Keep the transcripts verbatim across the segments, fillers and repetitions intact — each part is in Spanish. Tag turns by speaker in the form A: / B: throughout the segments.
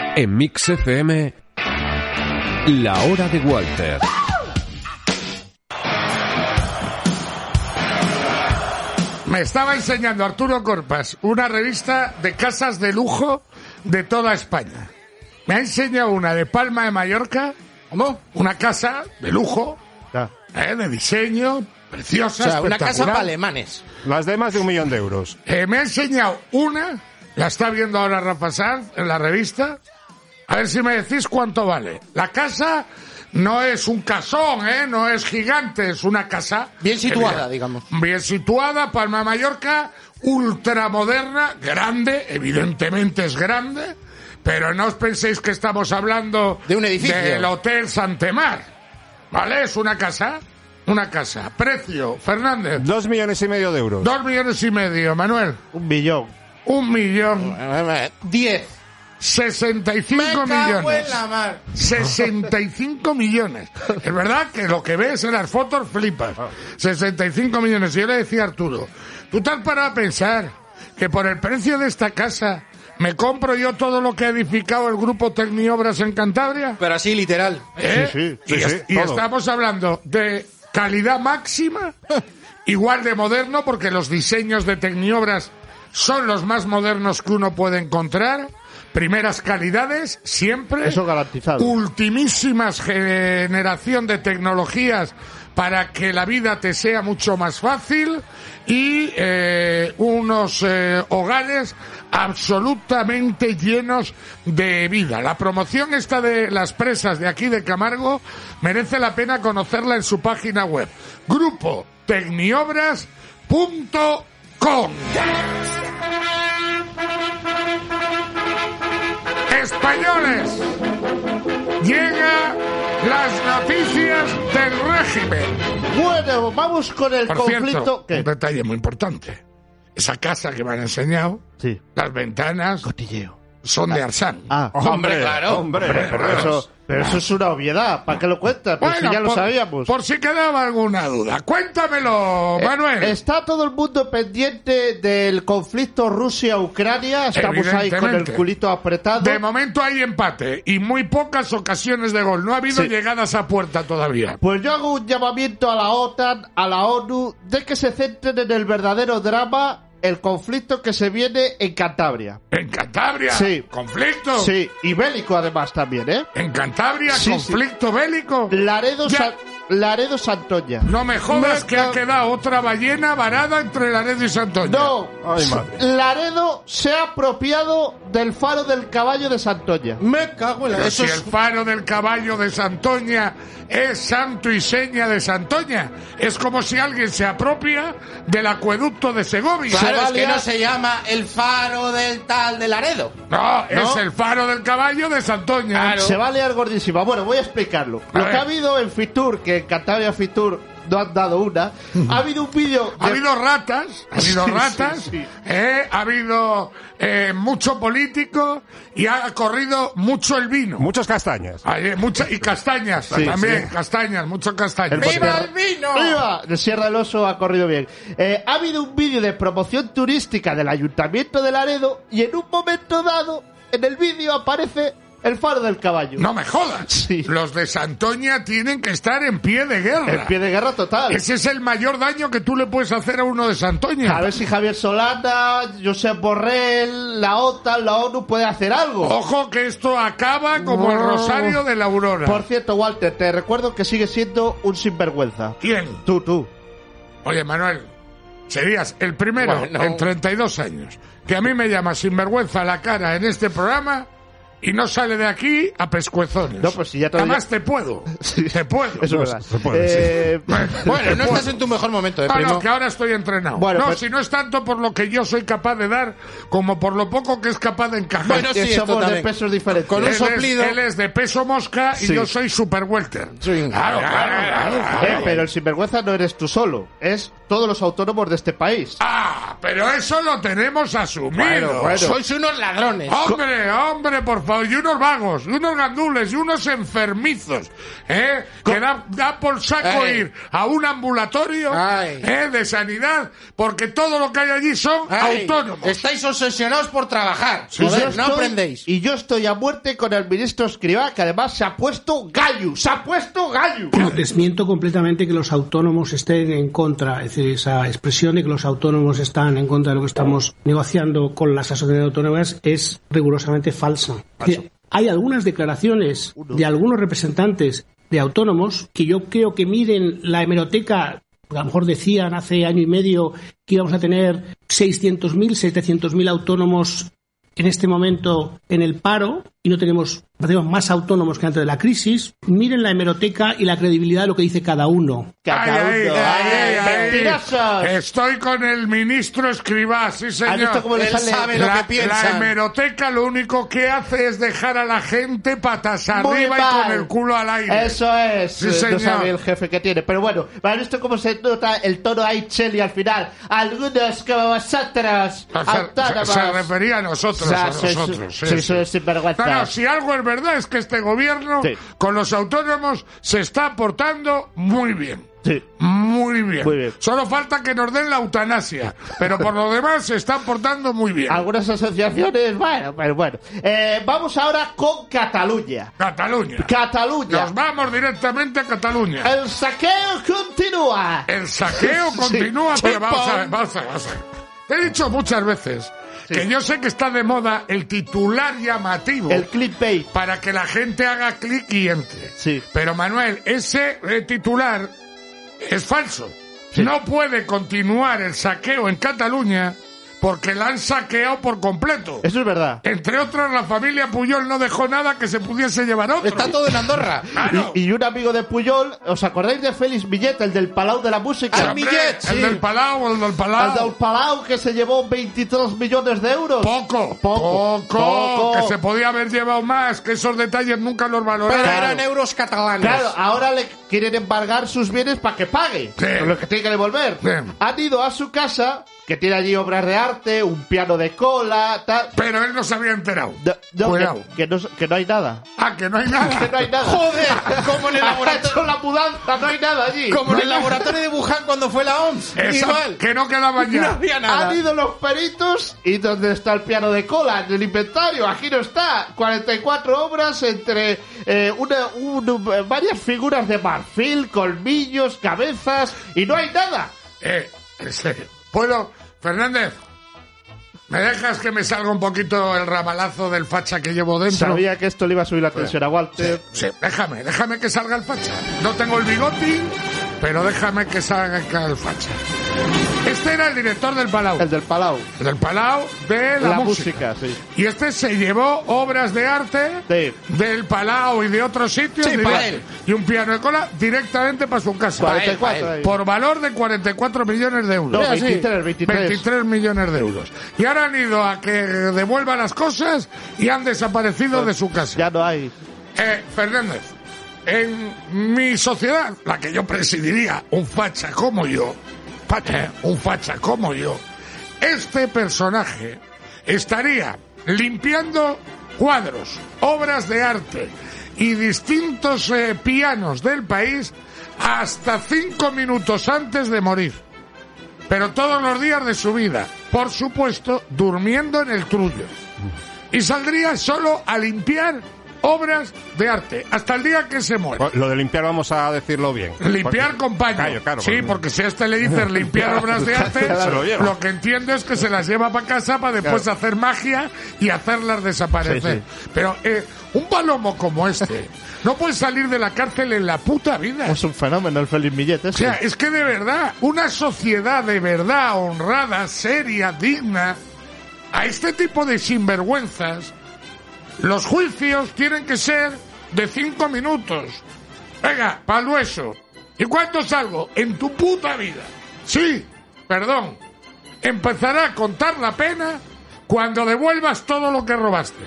A: En Mix F M, La Hora de Walter.
B: Me estaba enseñando Arturo Corpas una revista de casas de lujo de toda España. Me ha enseñado una de Palma de Mallorca, ¿cómo? Una casa de lujo,
C: Ah.
B: eh, de diseño, preciosa,
D: O sea, una
B: espectacular.
D: casa para alemanes.
C: Las de más de un millón de euros.
B: Eh, me ha enseñado una, la está viendo ahora Rafa Sanz en la revista. A ver si me decís cuánto vale. La casa no es un casón, ¿eh? No es gigante, es una casa...
D: Bien situada,
B: eh,
D: digamos.
B: Bien situada, Palma de Mallorca, ultramoderna, grande, evidentemente es grande, pero no os penséis que estamos hablando...
D: De un edificio.
B: Del Hotel Santemar, ¿vale? Es una casa, una casa. Precio, Fernández.
C: Dos millones y medio de euros.
B: Dos millones y medio, Manuel.
C: Un millón.
B: Un millón.
D: Diez.
B: sesenta y cinco
D: Me cago
B: millones.
D: en la mar.
B: sesenta y cinco millones. Es verdad que lo que ves en las fotos flipas. sesenta y cinco millones. Y yo le decía a Arturo, ¿tú te has parado a pensar que por el precio de esta casa me compro yo todo lo que ha edificado el grupo Tecniobras en Cantabria?
D: Pero así, literal.
B: ¿Eh?
C: Sí, sí,
B: y
C: sí,
B: es-
C: sí,
B: y
C: todo.
B: estamos hablando de calidad máxima, igual de moderno, porque los diseños de Tecniobras son los más modernos que uno puede encontrar. Primeras calidades, siempre.
C: Eso garantizado.
B: Ultimísimas generación de tecnologías para que la vida te sea mucho más fácil y eh, unos eh, hogares absolutamente llenos de vida. La promoción esta de las presas de aquí de Camargo merece la pena conocerla en su página web. Grupo Tecniobras punto com. Españoles, llega las noticias del régimen.
C: Bueno, vamos con el
B: Por
C: conflicto.
B: cierto,
C: ¿Qué?
B: un detalle muy importante. Esa casa que me han enseñado,
C: Sí.
B: las ventanas
C: Cotilleo.
B: son de Arsán.
C: Ah,
D: Hombre, claro.
C: Hombre,
B: Hombre,
C: pero,
B: por
C: eso,
B: Dios.
C: pero eso es una obviedad. ¿Para qué lo cuentas? Pues si ya lo
B: por,
C: sabíamos.
B: por si quedaba alguna duda. Cuéntamelo,
C: Eh,
B: Manuel.
C: Está todo el mundo pendiente del conflicto Rusia-Ucrania. Estamos ahí con el
B: Evidentemente.
C: culito apretado.
B: De momento hay empate y muy pocas ocasiones de gol. No ha habido
C: Sí.
B: llegadas a puerta todavía.
C: Pues yo hago un llamamiento a la OTAN, a la ONU, de que se centren en el verdadero drama, el conflicto que se viene en Cantabria.
B: En Cantabria,
C: Sí.
B: conflicto.
C: Sí, y bélico además también, ¿eh?
B: En Cantabria,
C: Sí,
B: conflicto bélico.
C: Laredo,
B: Ya.
C: Sa- Laredo Santoña.
B: No me jodas
C: Me
B: que ha
C: ca-
B: quedado otra ballena varada entre Laredo y Santoña.
C: No,
B: Ay,
C: S-
B: madre.
C: Laredo se ha apropiado del faro del caballo de Santoña.
D: Me cago en la...
B: Pero
D: Eso
B: si
D: es...
B: el faro del caballo de Santoña es santo y seña de Santoña. Es como si alguien se apropia del acueducto de Segovia.
D: Claro, es que
C: Sebalia-
D: no se llama el faro del tal de Laredo.
B: No, es
C: ¿No?
B: el faro del caballo de Santoña.
D: Claro.
C: Se va a liar gordísima. Bueno, voy a explicarlo.
B: A
C: Lo
B: ver.
C: que ha habido en Fitur, que en Cantabria Fitur no han dado una, ha habido un vídeo...
B: Ha
C: de-
B: habido ratas, ha habido
C: Sí,
B: ratas,
C: sí, sí.
B: eh, ha habido eh, mucho político y ha corrido mucho el vino.
C: Muchas castañas.
B: Hay mucha, y castañas
C: Sí,
B: también,
C: sí.
B: castañas, mucho castañas.
C: El
D: ¡Viva
C: Monterra-
D: el vino!
C: ¡Viva! El Sierra del Oso ha corrido bien. Eh, ha habido un vídeo de promoción turística del Ayuntamiento de Laredo y en un momento dado, en el vídeo aparece el faro del caballo.
B: No me jodas.
C: Sí.
B: Los de Santoña tienen que estar en pie de guerra.
C: En pie de guerra total.
B: Ese es el mayor daño que tú le puedes hacer a uno de Santoña.
C: A ver si Javier Solana, Josep Borrell, la OTAN, la ONU puede hacer algo.
B: Ojo que esto acaba como el
C: No.
B: rosario de la aurora.
C: Por cierto, Walter, te recuerdo que sigues siendo un sinvergüenza.
B: ¿Quién?
C: Tú, tú.
B: Oye, Manuel, serías el primero
D: Bueno.
B: en treinta y dos años que a mí me llama sinvergüenza a la cara en este programa y no sale de aquí a pescuezones.
C: No, pues si ya te-
B: Además te puedo.
C: Sí.
B: Te puedo.
C: Eso
B: No,
C: es verdad.
B: se puede,
C: Eh,
B: sí.
D: Bueno, no
B: Te
D: estás
B: puedo.
D: en tu mejor momento, ¿eh,
B: No,
D: primo?
B: no, que ahora estoy entrenado.
C: Bueno,
B: no,
C: pues-
B: si no es tanto por lo que yo soy capaz de dar, como por lo poco que es capaz de encajar.
D: Bueno,
C: que
D: sí, esto
C: somos de
D: también.
C: pesos diferentes.
D: Con un
B: él,
D: soplido.
B: es, él es de peso mosca y
C: Sí.
B: yo soy super welter.
D: Sí.
B: Claro, claro, claro, claro.
C: Eh, pero el sinvergüenza no eres tú solo, es todos los autónomos de este país.
B: Ah, pero eso lo tenemos asumido.
C: Bueno, bueno.
D: Sois unos ladrones.
B: Hombre, hombre, por favor, y unos vagos, y unos gandules, y unos enfermizos, ¿eh? Que da, da por saco
D: Ay.
B: ir a un ambulatorio,
D: Ay.
B: ¿eh? De sanidad, porque todo lo que hay allí son
D: Ay,
B: autónomos.
D: Estáis obsesionados por trabajar.
B: Sí,
D: Joder,
C: Yo
D: no
C: estoy-
D: aprendéis.
C: Y yo estoy a muerte con el ministro Escrivá, que además se ha puesto gallo. ¡Se ha puesto gallo!
E: Desmiento completamente que los autónomos estén en contra, es decir, esa expresión de que los autónomos están en contra de lo que estamos negociando con las asociaciones autónomas es rigurosamente falsa. Es decir, hay algunas declaraciones de algunos representantes de autónomos que yo creo que miden la hemeroteca. A lo mejor decían hace año y medio que íbamos a tener seiscientos mil, setecientos mil autónomos en este momento en el paro y no tenemos, tenemos más autónomos que antes de la crisis. Miren la hemeroteca y la credibilidad de lo que dice cada uno.
C: Cada
B: Ay,
C: uno.
B: ay, ay, ay.
C: ¡Mentirosos!
B: Estoy con el ministro Escrivá, sí señor.
C: ¿Has visto cómo le
D: Él
C: sale?
D: sabe lo
B: la,
D: que piensan.
B: la hemeroteca lo único que hace es dejar a la gente patas
C: Muy
B: arriba y
C: mal.
B: con el culo al aire.
C: Eso es.
B: Sí,
C: eh,
B: señor.
C: no sabe el jefe que tiene. Pero bueno, ¿has visto cómo se nota el tono ahí, Cheli, al final? Algunos como vosotros,
B: Se, se-
C: autónomos.
B: se refería a nosotros,
C: O sea,
B: a
C: sois-
B: nosotros. sí,
C: sois
B: sí.
C: unos sinvergüenzas.
B: No, no, si algo es verdad es que este gobierno
C: Sí.
B: con los autónomos se está portando muy bien.
C: Sí.
B: Muy bien.
C: Muy bien.
B: Solo falta que nos den la eutanasia, pero por lo demás se están portando muy bien.
C: Algunas asociaciones, bueno, pero bueno. Eh, vamos ahora con Cataluña.
B: Cataluña.
C: Cataluña.
B: Nos vamos directamente a Cataluña.
C: El saqueo continúa.
B: El saqueo continúa,
C: Sí.
B: pero vamos a ver, vamos a ver, vamos a ver. Te he dicho muchas veces que yo sé que está de moda el titular llamativo
C: El clickbait.
B: para que la gente haga clic y entre.
C: Sí.
B: Pero Manuel, ese eh, titular es falso.
C: Sí.
B: No puede continuar el saqueo en Cataluña porque la han saqueado por completo.
C: Eso es verdad.
B: Entre otros, la familia Puyol no dejó nada que se pudiese llevar otro.
D: Está todo en Andorra.
B: Claro.
C: Y, y un amigo de Puyol, ¿os acordáis de Félix Millet, el del Palau de la Música?
D: Ah,
B: Hombre,
D: Millet,
B: el
D: sí.
B: del Palau, el del Palau.
C: El del Palau que se llevó veintitrés millones de euros.
B: Poco,
C: Poco,
B: poco,
C: poco.
B: que se podía haber llevado más, que esos detalles nunca los valoraron.
D: Pero eran euros catalanes.
C: Claro, ahora le quieren embargar sus bienes para que pague.
B: Sí.
C: Lo que tiene que devolver.
B: Sí.
C: Han ido a su casa, que tiene allí obras de arte, un piano de cola, tal.
B: Pero él no se había enterado.
C: No, no,
B: Cuidado.
C: que, que no, que no hay nada.
B: Ah, que no hay nada.
C: Que no hay nada.
D: Joder, como en el
C: Ha
D: laboratorio.
C: hecho la mudanza, no hay nada allí.
D: Como en el laboratorio de Wuhan cuando fue la O M S.
B: Esa-
D: Igual.
B: que no quedaba ya.
D: No había nada.
C: Han ido los peritos y ¿dónde está el piano de cola? En el inventario, aquí no está. cuarenta y cuatro obras entre eh, una, un- varias figuras de marfil, colmillos, cabezas y no hay nada.
B: Eh, en serio. ¿Puedo? Fernández, ¿me dejas que me salga un poquito el ramalazo del facha que llevo dentro?
C: Sabía que esto le iba a subir la tensión a Walter.
B: Sí, déjame, déjame que salga el facha. No tengo el bigote, pero déjame que salga el facha. Este era el director del Palau.
C: El del Palau.
B: Del Palau de la,
C: La,
B: música.
C: música, sí.
B: Y este se llevó obras de arte
C: Sí.
B: del Palau y de otros sitios
D: Sí,
B: direct-
D: para él.
B: y un piano de cola directamente para su casa.
C: cuarenta y cuatro.
D: pa' él.
C: ahí.
B: Por valor de cuarenta y cuatro millones de euros.
C: No,
D: Mira, sí.
C: veintitrés, veintitrés.
B: veintitrés millones de euros. Y ahora han ido a que devuelva las cosas y han desaparecido de su casa.
C: Ya no hay.
B: Eh, Fernández, en mi sociedad, la que yo presidiría, un facha como yo, facha, un facha como yo, este personaje estaría limpiando cuadros, obras de arte y distintos eh, pianos del país hasta cinco minutos antes de morir. Pero todos los días de su vida, por supuesto, durmiendo en el trullo. Y saldría solo a limpiar obras de arte, hasta el día que se muere.
F: Lo de limpiar vamos a decirlo bien.
B: Limpiar
F: Porque-
B: con paño.
F: Claro, claro,
B: sí,
F: porque-
B: porque si a este le dices limpiar obras de arte,
F: Se lo lleva.
B: lo que entiendo es que se las lleva para casa para después hacer magia y hacerlas desaparecer.
C: Sí,
B: Pero eh, un palomo como este no puede salir de la cárcel en la puta vida.
C: Es un fenómeno el Félix Millet.
B: O sea, es que de verdad, una sociedad de verdad honrada, seria, digna, a este tipo de sinvergüenzas, los juicios tienen que ser de cinco minutos. Venga, pa'l hueso. ¿Y cuánto salgo? En tu puta vida. Sí, perdón. Empezará a contar la pena cuando devuelvas todo lo que robaste.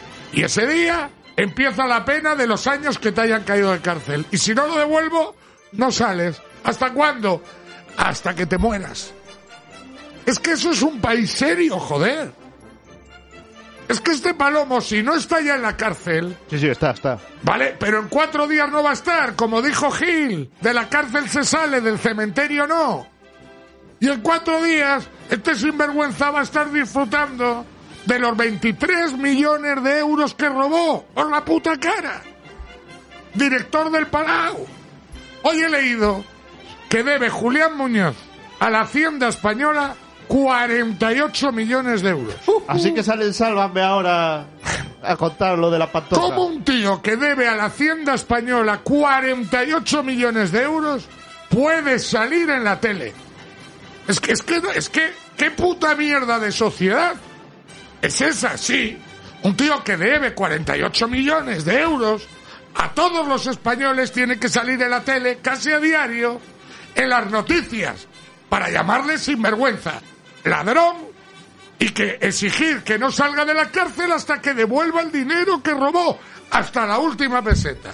B: Y ese día empieza la pena de los años que te hayan caído de cárcel. Y si no lo devuelvo, no sales. ¿Hasta cuándo? Hasta que te mueras. Es que eso es un país serio, joder. Es que este palomo, si no está ya en la cárcel,
C: Sí, sí, está, está.
B: vale, pero en cuatro días no va a estar, como dijo Gil. De la cárcel se sale, del cementerio no. Y en cuatro días, este sinvergüenza va a estar disfrutando de los veintitrés millones de euros que robó por la puta cara. Director del Palau. Hoy he leído que debe Julián Muñoz a la Hacienda Española cuarenta y ocho millones de euros.
C: Así que sale el Sálvame ahora a contar lo de la pantoja.
B: ¿Cómo un tío que debe a la Hacienda Española cuarenta y ocho millones de euros puede salir en la tele? Es que, es que, es que, ¿qué puta mierda de sociedad es esa? Sí, un tío que debe cuarenta y ocho millones de euros a todos los españoles tiene que salir en la tele casi a diario en las noticias para llamarle sinvergüenza, ladrón, y que exigir que no salga de la cárcel hasta que devuelva el dinero que robó, hasta la última peseta.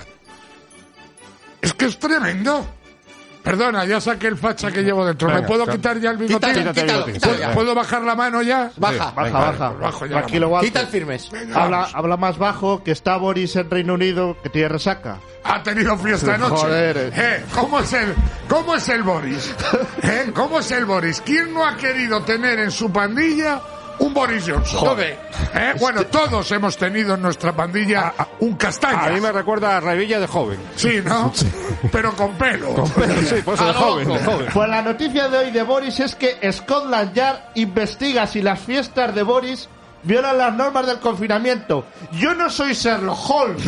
B: Es que es tremendo. Perdona, ya saqué el facha que llevo dentro.
F: Venga,
B: ¿Me puedo
F: claro.
B: quitar ya el bigotín?
D: Quítalo,
F: Quítate el
D: quítalo,
F: bigotín.
D: quítalo
B: ¿Puedo,
D: ya.
B: ¿Puedo bajar la mano ya?
D: Baja.
C: Baja, baja.
B: bajo ya.
C: Tranquilo, Walter.
D: Quita el firmes.
B: Venga,
C: Habla,
B: vamos.
C: habla más bajo, que está Boris en Reino Unido, que tiene resaca.
B: Ha tenido fiesta anoche.
C: Joder.
B: Eh, ¿cómo es el, cómo es el Boris? ¿Eh? ¿Cómo es el Boris? ¿Quién no ha querido tener en su pandilla un Boris Johnson?
D: Joder.
B: ¿Eh? Bueno, todos hemos tenido en nuestra pandilla un castaña.
F: A mí me recuerda a Revilla de joven.
B: Sí, ¿no? Pero con pelo.
F: Sí, pues de joven, de joven.
C: Pues la noticia de hoy de Boris es que Scotland Yard investiga si las fiestas de Boris violan las normas del confinamiento. Yo no soy Sherlock Holmes,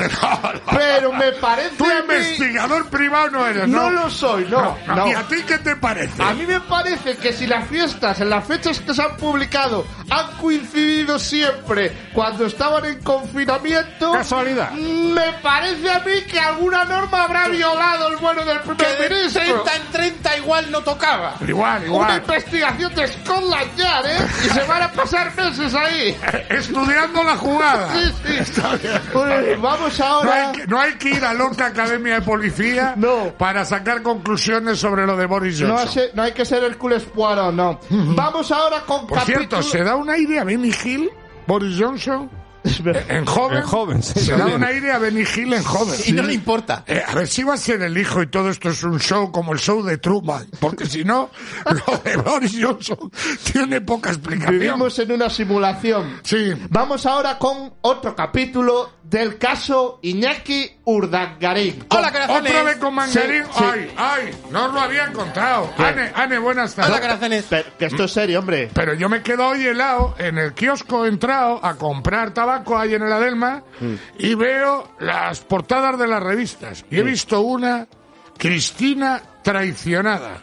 C: pero me parece
B: Tú
C: a mí...
B: investigador privado no eres, ¿no?
C: No lo soy, no,
B: no.
C: no.
B: ¿Y a ti qué te parece?
C: A mí me parece que si las fiestas, en las fechas que se han publicado, han coincidido siempre cuando estaban en confinamiento...
F: Casualidad.
C: Me parece a mí que alguna norma habrá violado el bueno del
D: Que
C: primer
D: de
C: ministro.
D: treinta en treinta igual no tocaba.
B: Igual,
C: Una
B: igual.
C: investigación de Scotland Yard, ¿eh? Y se van a pasar meses ahí.
B: Estudiando la jugada.
C: Sí, sí. Pues vamos
B: No
C: ahora...
B: hay, que, no hay que ir a loca academia de policía
C: No.
B: para sacar conclusiones sobre lo de Boris Johnson.
C: No, hace- no hay que ser el Hercules Poirot, no. Vamos ahora con
B: Por cierto,
C: capítulo...
B: ¿se da un aire a Benny Hill, Boris Johnson? En joven.
F: En joven, sí,
B: Se da
F: también.
B: un aire a Benny Hill en joven.
D: Y no le importa.
B: Eh, a ver si va a ser el hijo y todo esto es un show como el show de Truman, porque si no, lo de Boris Johnson tiene poca explicación.
C: Vivimos en una simulación.
B: Sí.
C: Vamos ahora con otro capítulo del caso Iñaki Urdangarín.
D: Hola, corazones.
B: Otra vez con Mangarín.
C: Sí, sí.
B: Ay, ay, no os lo habían contado.
C: ¿Qué?
B: Ane, Ane, buenas tardes.
D: Hola, corazones.
C: Pero, que esto es serio, hombre.
B: Pero yo me quedo hoy helado en el kiosco, he entrado a comprar tabaco ahí en el Adelma y veo las portadas de las revistas. Y he visto una, Cristina traicionada.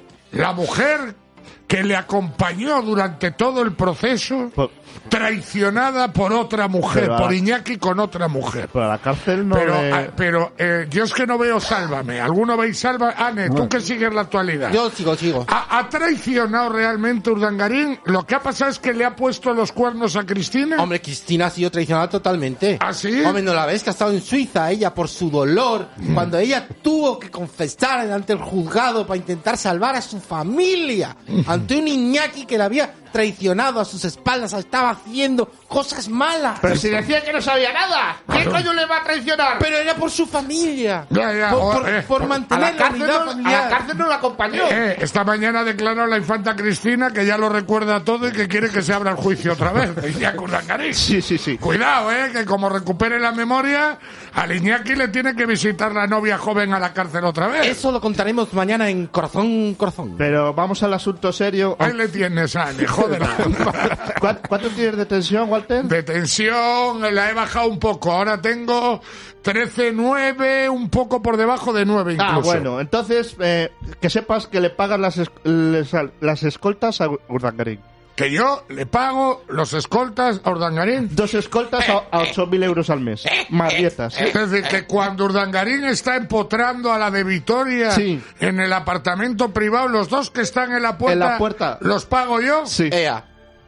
B: La mujer que le acompañó durante todo el proceso,
C: Por-
B: traicionada por otra mujer,
C: Pero a-
B: por Iñaki con otra mujer.
C: Pero a la cárcel no
B: Pero,
C: le-
B: ah, pero eh, yo es que no veo Sálvame. ¿Alguno veis Sálvame? Ane, tú que sigues la actualidad.
D: Yo sigo, sigo.
B: ¿Ha, ha traicionado realmente Urdangarín? Lo que ha pasado es que le ha puesto los cuernos a Cristina.
D: Hombre, Cristina ha sido traicionada totalmente.
B: ¿Ah, sí?
D: Hombre, ¿no la ves? Que ha estado en Suiza ella por su dolor. Cuando ella tuvo que confesar ante el juzgado para intentar salvar a su familia. Ante un Iñaki que la había traicionado a sus espaldas. Estaba haciendo cosas malas.
C: Pero si decía que no sabía nada. ¿Qué coño le va a traicionar?
D: Pero era por su familia.
B: Ya, ya,
D: por,
B: o-
D: por-
B: eh,
D: por
B: por-
C: a
D: mantener
C: la,
D: la
C: cárcel
D: unidad
C: no, a la
D: familiar.
C: cárcel no la acompañó.
B: Eh, esta mañana declaró la infanta Cristina que ya lo recuerda todo y que quiere que se abra el juicio otra vez. de Iñaki Urdangarín.
C: Sí, sí, sí.
B: Cuidado, eh, que como recupere la memoria, al Iñaki le tiene que visitar la novia joven a la cárcel otra vez.
D: Eso lo contaremos mañana en Corazón, Corazón.
C: Pero vamos al asunto serio.
B: Ahí le tienes, Ane, joder.
C: ¿Cuán- ¿Cuánto tienes de tensión, Walter?
B: De tensión la he bajado un poco. Ahora tengo trece nueve, un poco por debajo de nueve incluso.
C: Ah, bueno, entonces eh, que sepas que le pagas las, es- les- las escoltas a Urdangarín.
B: Que yo le pago los escoltas a Urdangarín.
C: Dos escoltas a, a ocho mil euros al mes. Más dietas. ¿sí?
B: Es decir, que cuando Urdangarín está empotrando a la de Vitoria
C: Sí.
B: en el apartamento privado, los dos que están en la puerta,
C: En la puerta.
B: ¿los pago yo?
C: Sí,
D: Ea.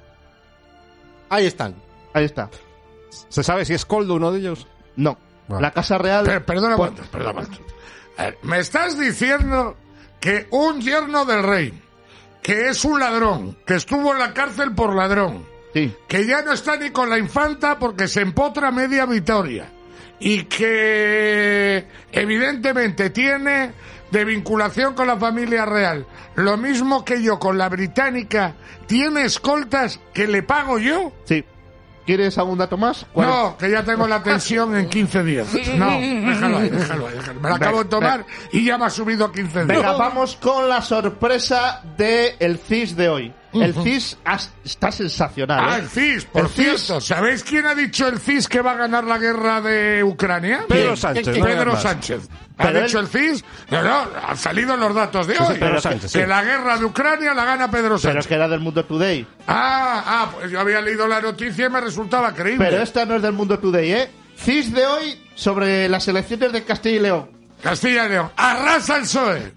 D: Ahí están.
C: ahí está.
F: ¿Se sabe si es Coldo uno de ellos?
C: No.
F: Vale.
C: La Casa Real...
B: Per- perdona,
C: Pues-
B: aguanta, perdona, aguanta. A ver, me estás diciendo que un yerno del rey, que es un ladrón, que estuvo en la cárcel por ladrón,
C: Sí.
B: que ya no está ni con la infanta porque se empotra media Vitoria y que evidentemente tiene de vinculación con la familia real lo mismo que yo con la británica, tiene escoltas que le pago yo.
C: Sí. ¿Quieres algún dato más? ¿Cuál?
B: No, que ya tengo la tensión en quince días. No, déjalo ahí, déjalo ahí. Déjalo. Me la acabo de tomar y ya me ha subido a quince días.
C: Venga, vamos con la sorpresa del C I S de hoy. El C I S has- está sensacional.
B: Ah,
C: ¿eh?
B: el C I S, por
C: El C I S.
B: cierto. ¿Sabéis quién ha dicho el C I S que va a ganar la guerra de Ucrania?
F: Pedro
B: ¿Quién?
F: Sánchez,
B: ¿Quién?
F: no hay
B: Pedro
F: más.
B: Sánchez. ¿Ha
C: Pero
B: dicho
C: él-
B: el C I S? No, no, han salido los datos de
F: Sí, sí,
B: hoy.
F: Pedro
B: que,
F: Sánchez,
B: que
F: sí.
B: la guerra de Ucrania la gana Pedro
C: Pero
B: Sánchez.
C: es que era del Mundo Today.
B: Ah, ah, pues yo había leído la noticia y me resultaba creíble.
C: Pero esta no es del Mundo Today, ¿eh? C I S de hoy sobre las elecciones de Castilla y León.
B: Castilla y León, arrasa el P S O E.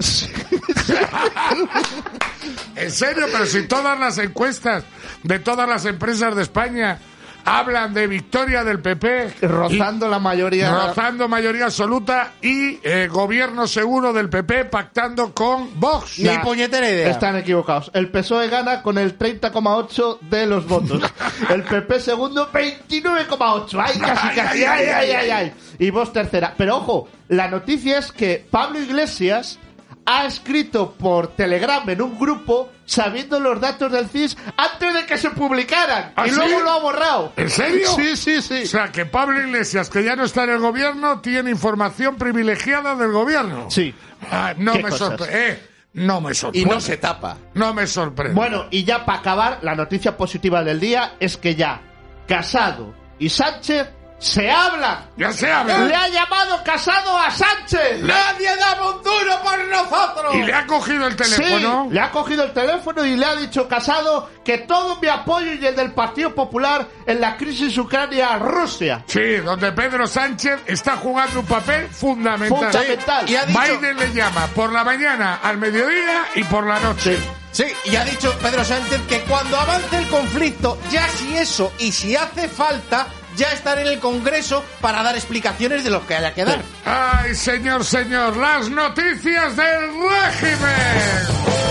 B: En serio, pero si todas las encuestas de todas las empresas de España hablan de victoria del P P,
C: Rozando la mayoría.
B: y rozando mayoría absoluta y eh, gobierno seguro del P P pactando con Vox.
D: Ni puñetera idea.
C: Están equivocados. El P S O E gana con el treinta coma ocho de los votos. El P P segundo, veintinueve coma ocho. Ay, casi, casi. Ay, ay, ay, ay. Y Vox tercera. Pero ojo, la noticia es que Pablo Iglesias ha escrito por Telegram en un grupo sabiendo los datos del C I S antes de que se publicaran.
B: ¿Ah,
C: y
B: sí?
C: luego lo ha borrado.
B: ¿En serio?
C: Sí, sí, sí.
B: O sea, que Pablo Iglesias, que ya no está en el gobierno, tiene información privilegiada del gobierno.
C: Sí.
B: Ah, no
C: ¿Qué
B: me
C: cosas?
B: sorprende. Eh, no me
D: Y
B: sorprende.
D: no se tapa.
B: No me sorprende.
C: Bueno, y ya para acabar, la noticia positiva del día es que ya Casado y Sánchez se hablan.
B: Ya se habla.
C: Le ha llamado Casado a Sánchez.
D: ¡Nadie da un duro por nosotros!
B: Y le ha cogido el teléfono.
C: Sí, le ha cogido el teléfono y le ha dicho Casado que todo mi apoyo y el del Partido Popular en la crisis Ucrania-Rusia.
B: Sí, donde Pedro Sánchez está jugando un papel fundamental.
C: Fundamental.
D: Y ha dicho-
B: Biden le llama por la mañana, al mediodía y por la noche.
D: Sí, y ha dicho Pedro Sánchez que cuando avance el conflicto, ya si eso y si hace falta, ya estará en el Congreso para dar explicaciones de lo que haya que dar.
B: Ay, señor, señor, las noticias del régimen.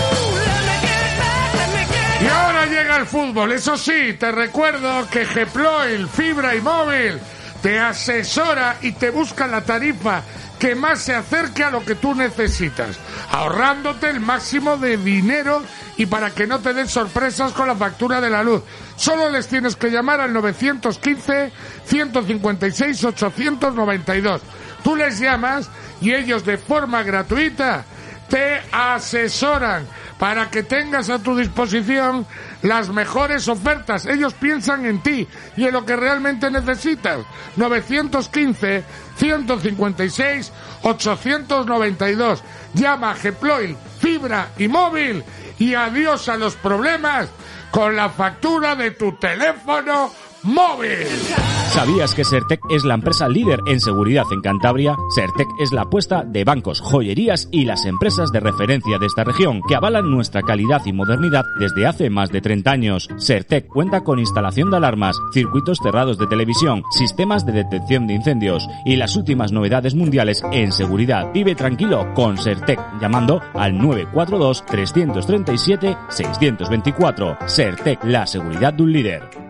B: Y ahora llega el fútbol. Eso sí, te recuerdo que Geploil, fibra y móvil, te asesora y te busca la tarifa que más se acerque a lo que tú necesitas, ahorrándote el máximo de dinero y para que no te den sorpresas con la factura de la luz. Solo les tienes que llamar al nueve uno cinco, uno cinco seis, ocho nueve dos. Tú les llamas y ellos de forma gratuita te asesoran para que tengas a tu disposición las mejores ofertas. Ellos piensan en ti y en lo que realmente necesitas. nueve uno cinco, uno cinco seis, ocho nueve dos. Llama a Geploil, fibra y móvil y adiós a los problemas con la factura de tu teléfono móvil.
G: ¿Sabías que Sertec es la empresa líder en seguridad en Cantabria? Sertec es la apuesta de bancos, joyerías y las empresas de referencia de esta región que avalan nuestra calidad y modernidad desde hace más de treinta años. Sertec cuenta con instalación de alarmas, circuitos cerrados de televisión, sistemas de detección de incendios y las últimas novedades mundiales en seguridad. Vive tranquilo con Sertec llamando al nueve cuatro dos, tres tres siete, seis dos cuatro. Sertec, la seguridad de un líder.